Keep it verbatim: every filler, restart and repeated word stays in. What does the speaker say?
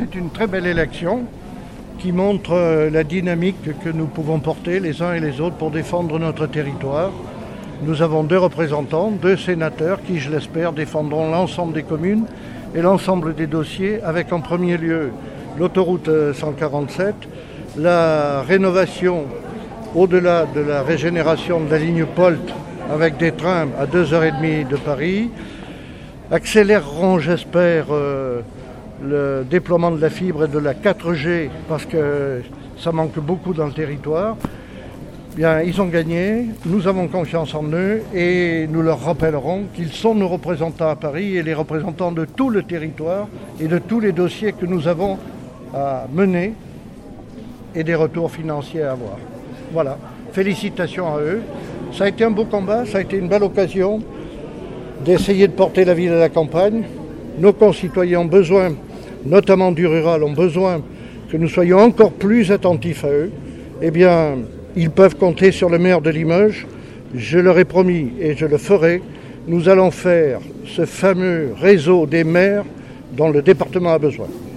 c'est une très belle élection qui montre la dynamique que nous pouvons porter les uns et les autres pour défendre notre territoire. Nous avons deux représentants, deux sénateurs qui, je l'espère, défendront l'ensemble des communes et l'ensemble des dossiers, avec en premier lieu l'autoroute cent quarante-sept, la rénovation au-delà de la régénération de la ligne Polt avec des trains à deux heures trente de Paris, accéléreront, j'espère, euh, le déploiement de la fibre et de la quatre G parce que ça manque beaucoup dans le territoire. Bien, ils ont gagné, nous avons confiance en eux et nous leur rappellerons qu'ils sont nos représentants à Paris et les représentants de tout le territoire et de tous les dossiers que nous avons à mener et des retours financiers à avoir. Voilà, félicitations à eux. Ça a été un beau combat, ça a été une belle occasion d'essayer de porter la ville à la campagne. Nos concitoyens ont besoin, notamment du rural, ont besoin que nous soyons encore plus attentifs à eux. Eh bien, ils peuvent compter sur le maire de Limoges. Je leur ai promis et je le ferai. Nous allons faire ce fameux réseau des maires dont le département a besoin.